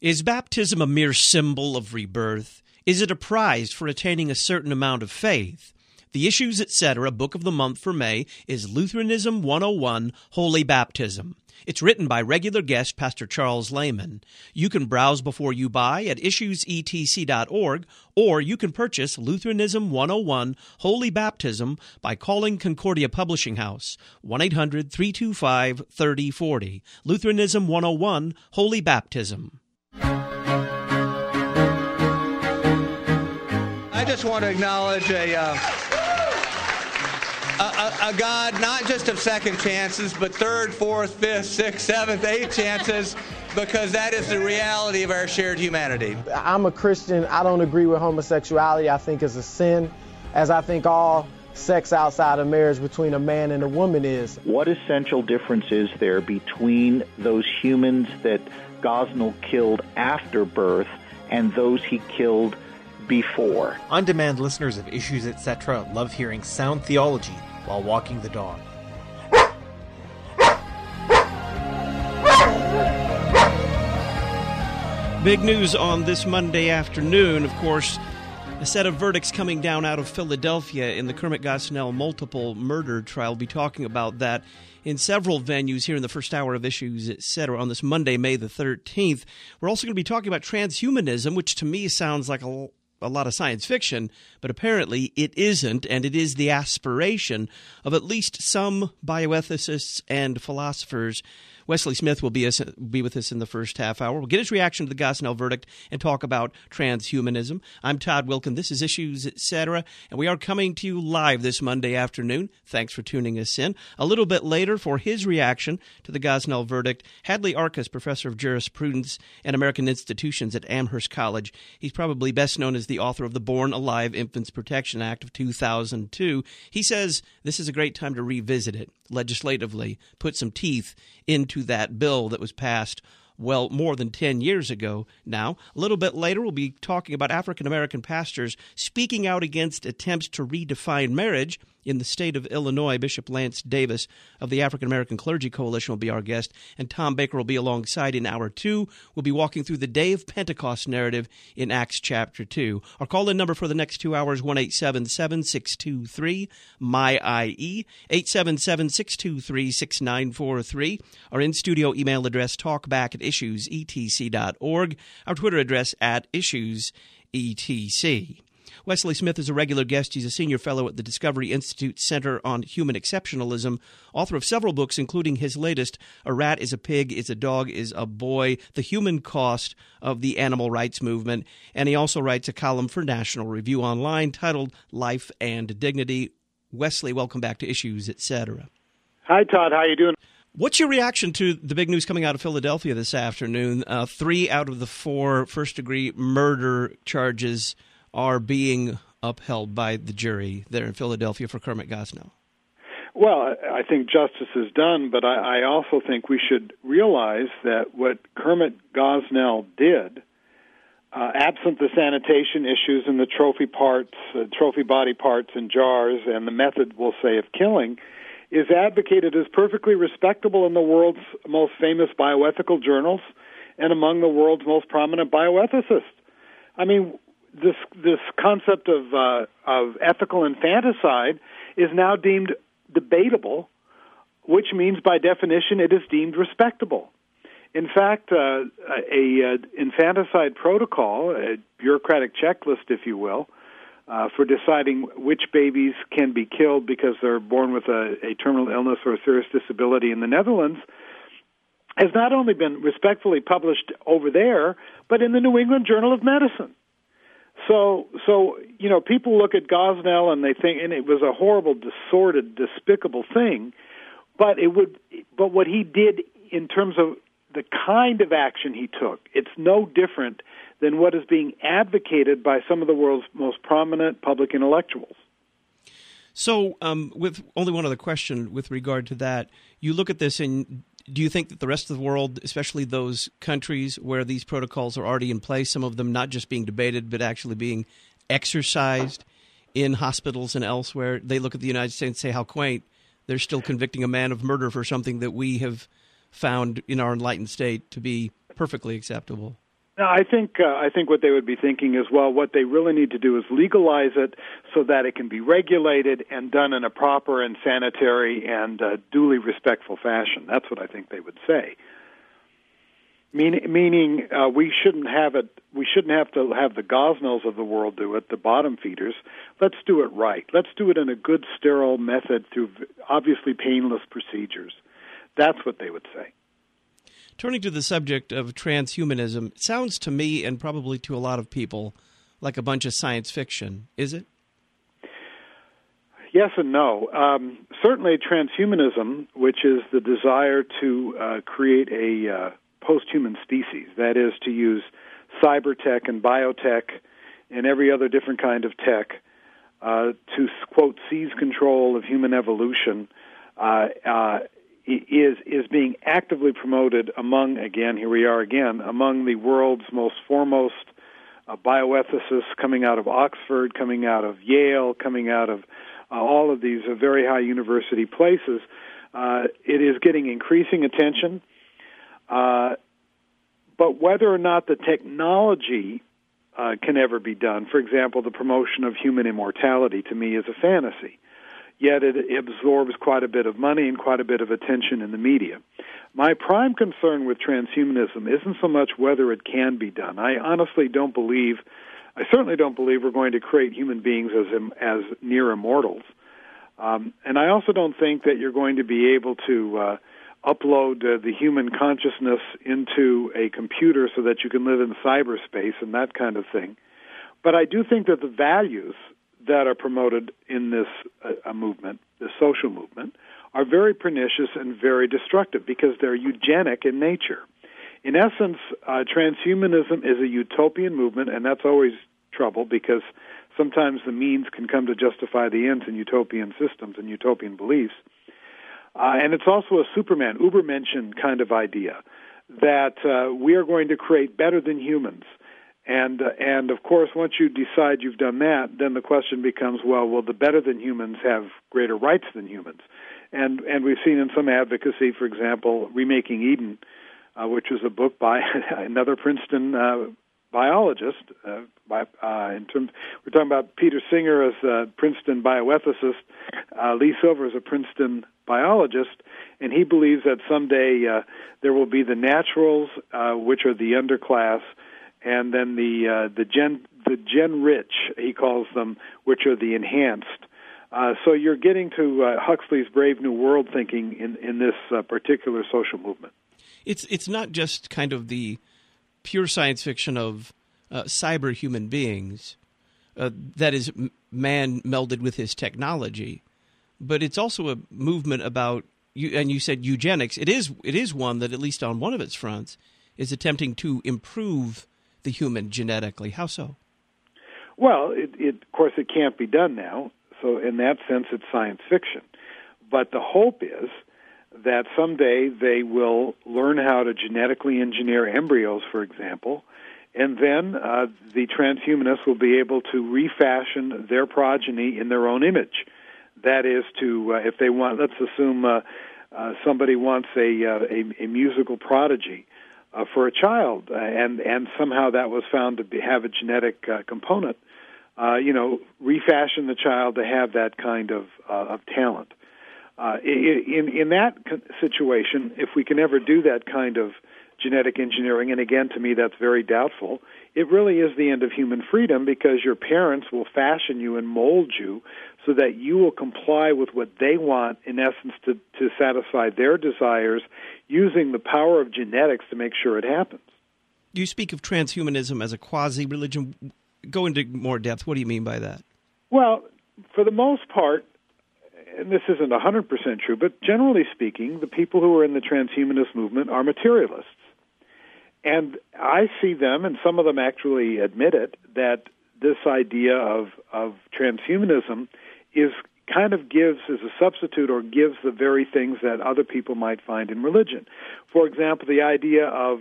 Is baptism a mere symbol of rebirth? Is it a prize for attaining a certain amount of faith? The Issues, Etc. Book of the Month for May is Lutheranism 101, Holy Baptism. It's written by regular guest Pastor Charles Lehman. You can browse before you buy at issuesetc.org, or you can purchase Lutheranism 101, Holy Baptism by calling Concordia Publishing House, 1-800-325-3040. Lutheranism 101, Holy Baptism. I just want to acknowledge a God not just of second chances, but third, fourth, fifth, sixth, seventh, eighth chances, because that is the reality of our shared humanity. I'm a Christian. I don't agree with homosexuality. I think it's a sin, as I think all sex outside of marriage between a man and a woman is. What essential difference is there between those humans that Gosnell killed after birth and those he killed before? On-demand listeners of Issues, Etc. love hearing sound theology while walking the dog. Big news on this Monday afternoon, of course, a set of verdicts coming down out of Philadelphia in the Kermit Gosnell multiple murder trial. We'll be talking about that in several venues here in the first hour of Issues, Etc. on this Monday, May the 13th. We're also going to be talking about transhumanism, which to me sounds like a lot of science fiction, but apparently it isn't, and it is the aspiration of at least some bioethicists and philosophers. Wesley Smith will be with us in the first half hour. We'll get his reaction to the Gosnell verdict and talk about transhumanism. I'm Todd Wilkin. This is Issues, Etc., and we are coming to you live this Monday afternoon. Thanks for tuning us in. A little bit later, for his reaction to the Gosnell verdict, Hadley Arcus, professor of jurisprudence and American institutions at Amherst College. He's probably best known as the author of the Born Alive Infants Protection Act of 2002. He says this is a great time to revisit it legislatively, put some teeth into that bill that was passed, well, more than 10 years ago now. A little bit later, we'll be talking about African-American pastors speaking out against attempts to redefine marriage in the state of Illinois. Bishop Lance Davis of the African-American Clergy Coalition will be our guest, and Tom Baker will be alongside in Hour 2. We'll be walking through the Day of Pentecost narrative in Acts chapter 2. Our call-in number for the next 2 hours, 1-877-623-MY-IE, 877-623-6943. Our in-studio email address, talkback@issuesetc.org. Our Twitter address, @issuesetc. Wesley Smith is a regular guest. He's a senior fellow at the Discovery Institute Center on Human Exceptionalism, author of several books, including his latest, A Rat is a Pig, Is a Dog, Is a Boy, The Human Cost of the Animal Rights Movement. And he also writes a column for National Review Online titled Life and Dignity. Wesley, welcome back to Issues, Etc. Hi, Todd. How you doing? What's your reaction to the big news coming out of Philadelphia this afternoon? 3 out of the 4 first-degree murder charges are being upheld by the jury there in Philadelphia for Kermit Gosnell? Well, I think justice is done, but I also think we should realize that what Kermit Gosnell did, absent the sanitation issues and the trophy body parts in jars and the method, we'll say, of killing, is advocated as perfectly respectable in the world's most famous bioethical journals and among the world's most prominent bioethicists. I mean, this concept of ethical infanticide is now deemed debatable, which means by definition it is deemed respectable. In fact, a infanticide protocol, a bureaucratic checklist, if you will, for deciding which babies can be killed because they're born with a terminal illness or a serious disability in the Netherlands, has not only been respectfully published over there, but in the New England Journal of Medicine. So people look at Gosnell and they think, and it was a horrible, sordid, despicable thing, but what he did in terms of the kind of action he took, it's no different than what is being advocated by some of the world's most prominent public intellectuals. So, with only one other question with regard to that, you look at this and do you think that the rest of the world, especially those countries where these protocols are already in place, some of them not just being debated but actually being exercised in hospitals and elsewhere, they look at the United States and say, how quaint, they're still convicting a man of murder for something that we have found in our enlightened state to be perfectly acceptable? No, I think what they would be thinking is, well, what they really need to do is legalize it so that it can be regulated and done in a proper and sanitary and duly respectful fashion. That's what I think they would say. Meaning, we shouldn't have it. We shouldn't have to have the Gosnells of the world do it, the bottom feeders. Let's do it right. Let's do it in a good, sterile method through obviously painless procedures. That's what they would say. Turning to the subject of transhumanism, it sounds to me, and probably to a lot of people, like a bunch of science fiction. Is it? Yes and no. Certainly transhumanism, which is the desire to create a post-human species, that is, to use cyber tech and biotech and every other different kind of tech to, quote, seize control of human evolution, is being actively promoted among the world's most foremost bioethicists coming out of Oxford, coming out of Yale, coming out of all of these very high university places. It is getting increasing attention. But whether or not the technology can ever be done, for example, the promotion of human immortality, to me is a fantasy. Yet it absorbs quite a bit of money and quite a bit of attention in the media. My prime concern with transhumanism isn't so much whether it can be done. I certainly don't believe we're going to create human beings as near immortals. And I also don't think that you're going to be able to upload the human consciousness into a computer so that you can live in cyberspace and that kind of thing. But I do think that the values that are promoted in this movement, the social movement, are very pernicious and very destructive because they're eugenic in nature. In essence, transhumanism is a utopian movement, and that's always trouble because sometimes the means can come to justify the ends in utopian systems and utopian beliefs. And it's also a Superman, Ubermenschen kind of idea that we are going to create better than humans. And of course, once you decide you've done that, then the question becomes, well, will the better than humans have greater rights than humans? And we've seen in some advocacy, for example, Remaking Eden, which was a book by another Princeton biologist. We're talking about Peter Singer as a Princeton bioethicist, Lee Silver as a Princeton biologist, and he believes that someday there will be the naturals, which are the underclass, and then the gen rich, he calls them, which are the enhanced. So you're getting to Huxley's Brave New World thinking in this particular social movement. It's not just kind of the pure science fiction of cyber human beings, that is man melded with his technology, but it's also a movement about, and you said eugenics. It is one that, at least on one of its fronts, is attempting to improve the human genetically. How so? Well, of course, it can't be done now. So in that sense, it's science fiction. But the hope is that someday they will learn how to genetically engineer embryos, for example, and then the transhumanists will be able to refashion their progeny in their own image. That is to, if they want, let's assume somebody wants a musical prodigy for a child, and somehow that was found to have a genetic component. Refashion the child to have that kind of talent. In that situation, if we can ever do that kind of genetic engineering, and again, to me, that's very doubtful, it really is the end of human freedom because your parents will fashion you and mold you so that you will comply with what they want, in essence, to satisfy their desires, using the power of genetics to make sure it happens. You speak of transhumanism as a quasi-religion. Go into more depth. What do you mean by that? Well, for the most part, and this isn't 100% true, but generally speaking, the people who are in the transhumanist movement are materialists. And I see them, and some of them actually admit it, that this idea of transhumanism is kind of gives as a substitute or gives the very things that other people might find in religion. For example, the idea of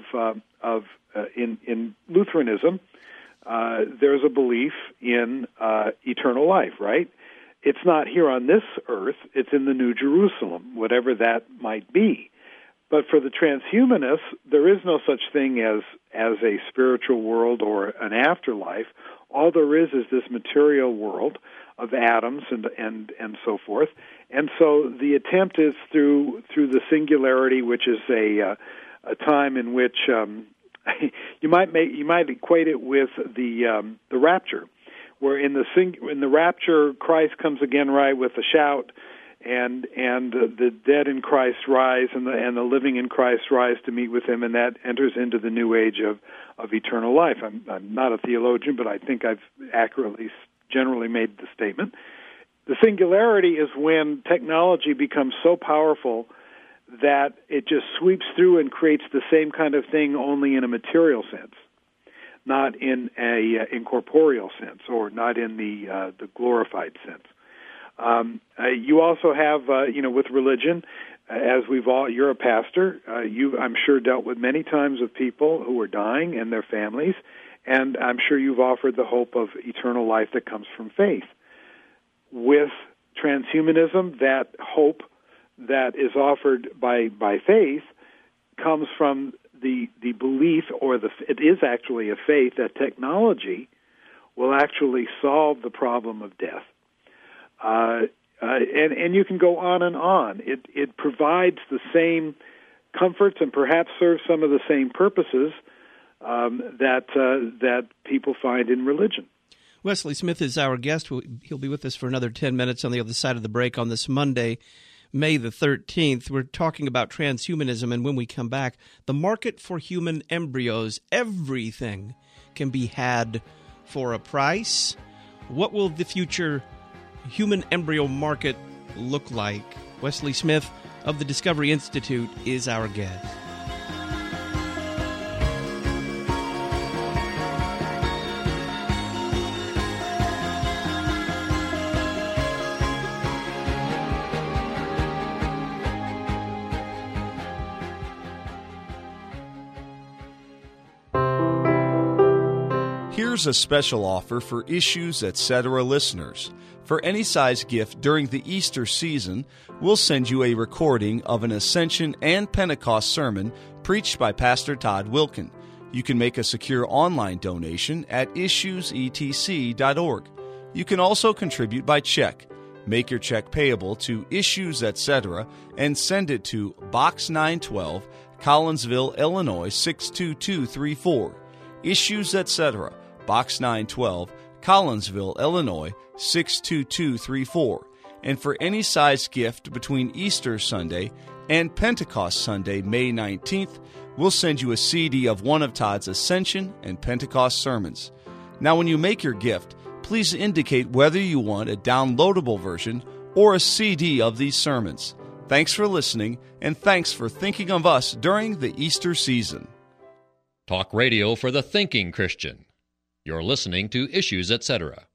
in Lutheranism, there's a belief in eternal life, right? It's not here on this earth, it's in the New Jerusalem, whatever that might be. But for the transhumanists, there is no such thing as a spiritual world or an afterlife. All there is this material world of atoms and so forth. And so the attempt is through the singularity, which is a time in which you might equate it with the rapture, where in the rapture Christ comes again, right, with a shout, and the dead in Christ rise, and the living in Christ rise to meet with Him, and that enters into the new age of eternal life. I'm not a theologian, but I think I've accurately, generally made the statement. The singularity is when technology becomes so powerful that it just sweeps through and creates the same kind of thing, only in a material sense, not in a incorporeal sense, or not in the glorified sense. You also have, with religion, as you're a pastor, I'm sure dealt with many times with people who are dying and their families, and I'm sure you've offered the hope of eternal life that comes from faith. With transhumanism, that hope that is offered by faith comes from the belief, it is actually a faith, that technology will actually solve the problem of death. And you can go on and on. It provides the same comforts and perhaps serves some of the same purposes that people find in religion. Wesley Smith is our guest. He'll be with us for another 10 minutes on the other side of the break on this Monday, May the 13th. We're talking about transhumanism, and when we come back, the market for human embryos. Everything can be had for a price. What will the future human embryo market look like? Wesley Smith of the Discovery Institute is our guest. Here's a special offer for Issues Etc. listeners. For any size gift during the Easter season, we'll send you a recording of an Ascension and Pentecost sermon preached by Pastor Todd Wilken. You can make a secure online donation at issuesetc.org. You can also contribute by check. Make your check payable to Issues Etc. and send it to Box 912, Collinsville, Illinois 62234. Issues Etc., Box 912, Collinsville, Illinois 62234. And for any size gift between Easter Sunday and Pentecost Sunday, May 19th, we'll send you a CD of one of Todd's Ascension and Pentecost sermons. Now, when you make your gift, please indicate whether you want a downloadable version or a CD of these sermons. Thanks for listening, and thanks for thinking of us during the Easter season. Talk radio for the thinking Christian. You're listening to Issues Etc.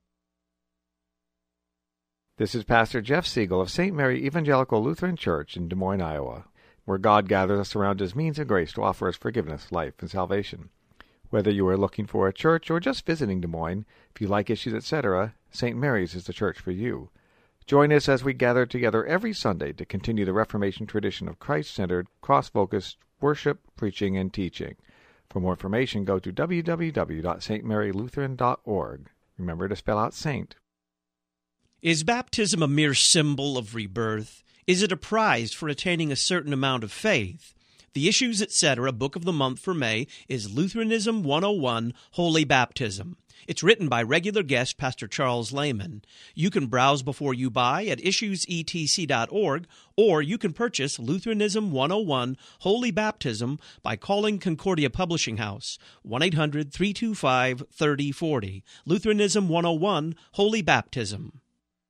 This is Pastor Jeff Siegel of St. Mary Evangelical Lutheran Church in Des Moines, Iowa, where God gathers us around His means of grace to offer us forgiveness, life, and salvation. Whether you are looking for a church or just visiting Des Moines, if you like Issues Etc., St. Mary's is the church for you. Join us as we gather together every Sunday to continue the Reformation tradition of Christ-centered, cross-focused worship, preaching, and teaching. For more information, go to www.stmarylutheran.org. Remember to spell out saint. Is baptism a mere symbol of rebirth? Is it a prize for attaining a certain amount of faith? The Issues Etc. book of the month for May is Lutheranism 101, Holy Baptism. It's written by regular guest Pastor Charles Lehman. You can browse before you buy at issuesetc.org, or you can purchase Lutheranism 101, Holy Baptism by calling Concordia Publishing House, 1-800-325-3040. Lutheranism 101, Holy Baptism.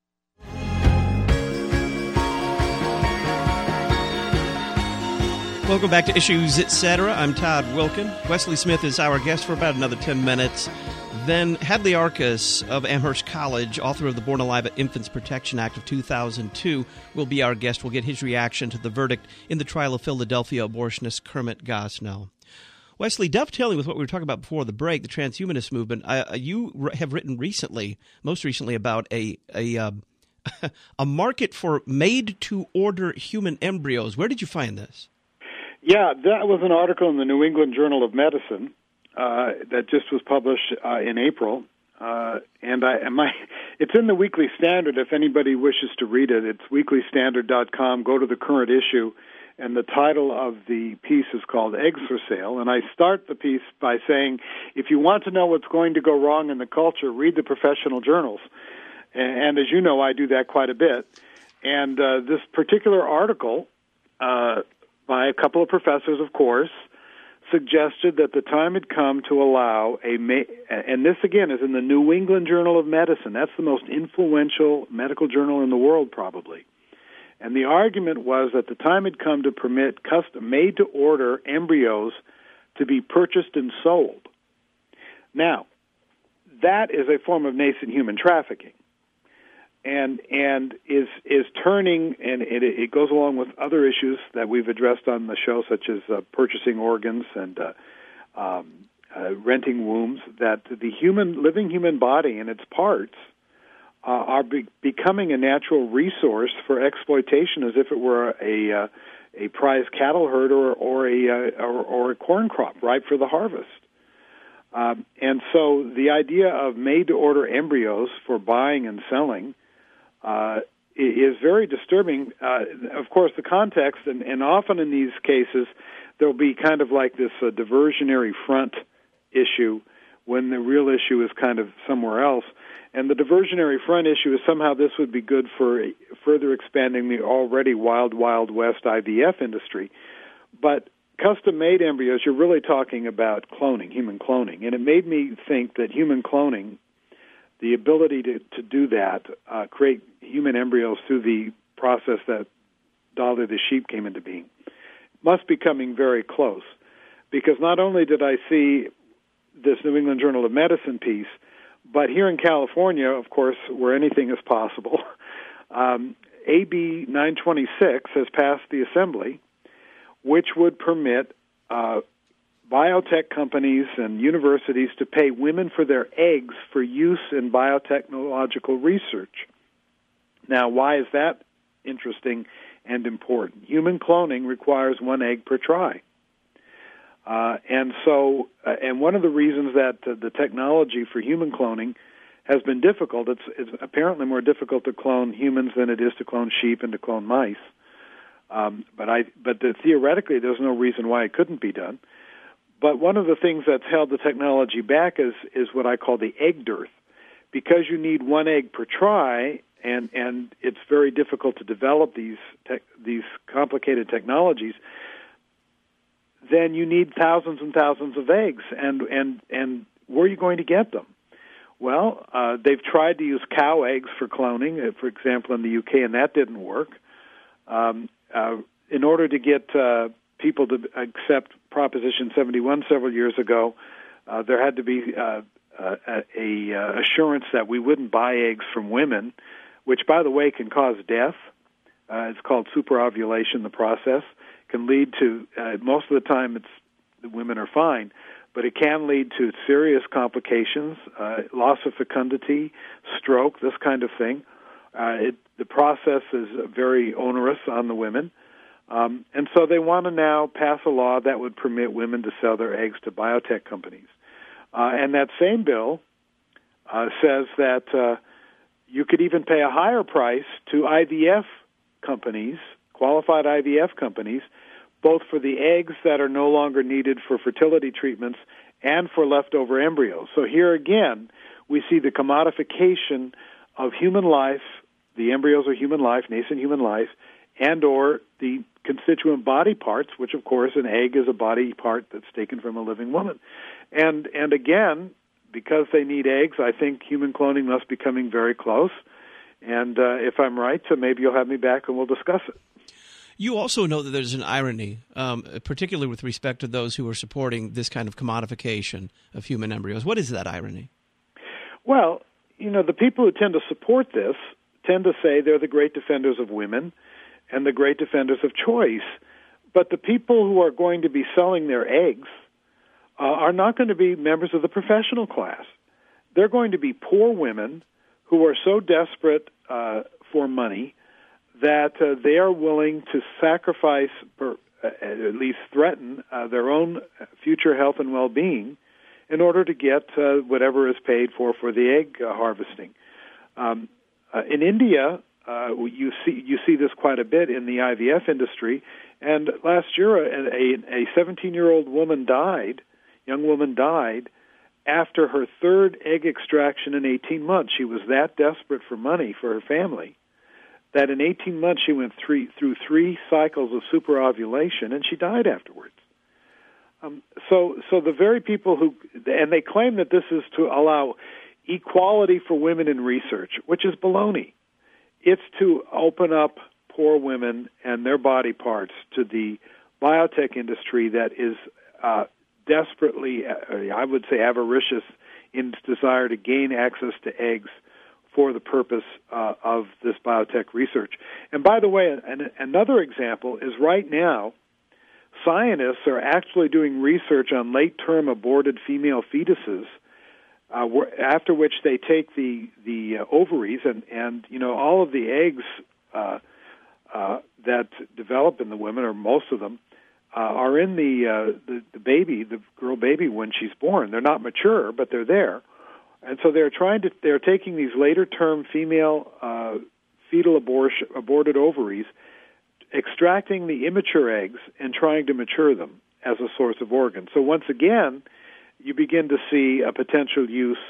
Welcome back to Issues Etc. I'm Todd Wilken. Wesley Smith is our guest for about another 10 minutes. Then Hadley Arcus of Amherst College, author of the Born Alive at Infants Protection Act of 2002, will be our guest. We'll get his reaction to the verdict in the trial of Philadelphia abortionist Kermit Gosnell. Wesley, dovetailing with what we were talking about before the break, the transhumanist movement, you have written most recently, about a market for made-to-order human embryos. Where did you find this? Yeah, that was an article in the New England Journal of Medicine that just was published in April. It's in the Weekly Standard if anybody wishes to read it. It's weeklystandard.com. Go to the current issue, and the title of the piece is called Eggs for Sale. And I start the piece by saying, if you want to know what's going to go wrong in the culture, read the professional journals. And as you know, I do that quite a bit. And this particular article, by a couple of professors, of course, suggested that the time had come to allow and this again is in the New England Journal of Medicine. That's the most influential medical journal in the world, probably. And the argument was that the time had come to permit made-to-order embryos to be purchased and sold. Now, that is a form of nascent human trafficking, and is turning, and it goes along with other issues that we've addressed on the show, such as purchasing organs and renting wombs, that the living human body and its parts are becoming a natural resource for exploitation, as if it were a prize cattle herd or a corn crop ripe for the harvest. And so the idea of made-to-order embryos for buying and selling is very disturbing. Of course, the context, and often in these cases, there'll be kind of like this diversionary front issue when the real issue is kind of somewhere else. And the diversionary front issue is somehow this would be good for further expanding the already wild, wild west IVF industry. But custom-made embryos, you're really talking about cloning, human cloning. And it made me think that human cloning, the ability to do that, create human embryos through the process that Dolly the sheep came into being, must be coming very close. Because not only did I see this New England Journal of Medicine piece, but here in California, of course, where anything is possible, AB 926 has passed the Assembly, which would permit biotech companies and universities to pay women for their eggs for use in biotechnological research. Now, why is that interesting and important? Human cloning requires one egg per try. And one of the reasons that the technology for human cloning has been difficult, it's apparently more difficult to clone humans than it is to clone sheep and to clone mice. But theoretically, there's no reason why it couldn't be done. But one of the things that's held the technology back is what I call the egg dearth. Because you need one egg per try, and it's very difficult to develop these complicated technologies, then you need thousands and thousands of eggs. And where are you going to get them? Well, they've tried to use cow eggs for cloning, for example, in the UK, and that didn't work. In order to get people to accept Proposition 71 several years ago, there had to be a assurance that we wouldn't buy eggs from women, which, by the way, can cause death. It's called superovulation, the process. Can lead to, most of the time the women are fine, but it can lead to serious complications, loss of fecundity, stroke, this kind of thing. The process is very onerous on the women. And so they want to now pass a law that would permit women to sell their eggs to biotech companies. And that same bill says that you could even pay a higher price to IVF companies, qualified IVF companies, both for the eggs that are no longer needed for fertility treatments and for leftover embryos. So here again, we see the commodification of human life. The embryos are human life, nascent human life, and or the constituent body parts, which, of course, an egg is a body part that's taken from a living woman. And again, because they need eggs, I think human cloning must be coming very close. And if I'm right, so maybe you'll have me back and we'll discuss it. You also know that there's an irony, particularly with respect to those who are supporting this kind of commodification of human embryos. What is that irony? Well, the people who tend to support this tend to say they're the great defenders of women and the great defenders of choice. But the people who are going to be selling their eggs are not going to be members of the professional class. They're going to be poor women who are so desperate for money that they are willing to sacrifice at least threaten their own future health and well-being in order to get whatever is paid for the egg harvesting. In India, you see this quite a bit in the IVF industry. And last year, a 17-year-old young woman died after her third egg extraction in 18 months. She was that desperate for money for her family that in 18 months she went through 3 cycles of superovulation, and she died afterwards. So the very people and they claim that this is to allow equality for women in research, which is baloney. It's to open up poor women and their body parts to the biotech industry that is desperately, I would say, avaricious in its desire to gain access to eggs for the purpose of this biotech research. And by the way, another example is right now, scientists are actually doing research on late-term aborted female fetuses, after which they take the ovaries and all of the eggs that develop in the women, or most of them, are in the baby, the girl baby, when she's born. They're not mature, but they're there. And so they're taking these later-term female fetal aborted ovaries, extracting the immature eggs and trying to mature them as a source of organ. So once again, you begin to see a potential use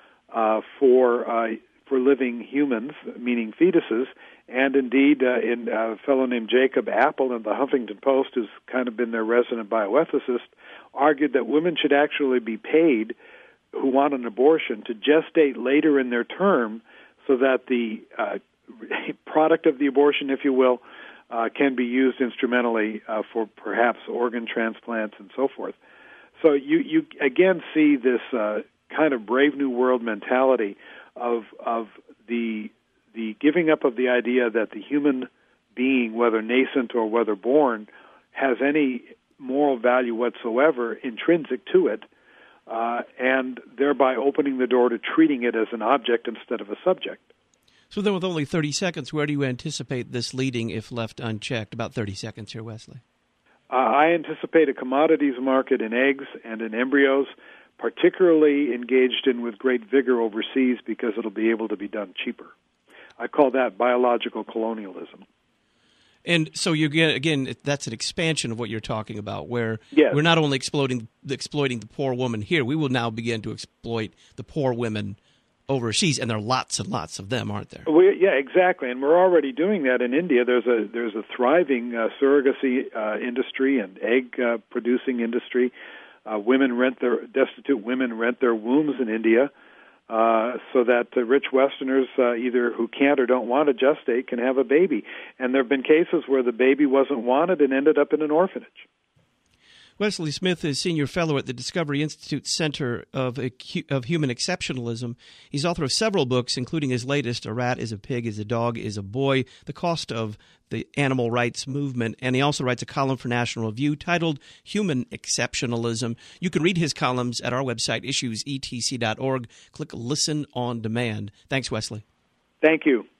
for living humans, meaning fetuses, and indeed in a fellow named Jacob Apple in the Huffington Post, who's kind of been their resident bioethicist, argued that women should actually be paid who want an abortion to gestate later in their term so that the product of the abortion, if you will, can be used instrumentally for perhaps organ transplants and so forth. So you again see this kind of Brave New World mentality of the giving up of the idea that the human being, whether nascent or whether born, has any moral value whatsoever intrinsic to it, and thereby opening the door to treating it as an object instead of a subject. So then with only 30 seconds, where do you anticipate this leading if left unchecked? About 30 seconds here, Wesley. I anticipate a commodities market in eggs and in embryos, particularly engaged in with great vigor overseas because it'll be able to be done cheaper. I call that biological colonialism. And so you get, again, that's an expansion of what you're talking about, where yes. We're not only exploiting the poor woman here, we will now begin to exploit the poor women overseas, and there are lots and lots of them, aren't there? Yeah, exactly, and we're already doing that in India. There's a thriving surrogacy industry and egg producing industry. Destitute women rent their wombs in India, so that the rich Westerners, either who can't or don't want to gestate, can have a baby. And there have been cases where the baby wasn't wanted and ended up in an orphanage. Wesley Smith is Senior Fellow at the Discovery Institute Center of Human Exceptionalism. He's author of several books, including his latest, A Rat is a Pig, is a Dog, is a Boy, The Cost of the Animal Rights Movement. And he also writes a column for National Review titled Human Exceptionalism. You can read his columns at our website, issuesetc.org. Click Listen on Demand. Thanks, Wesley. Thank you.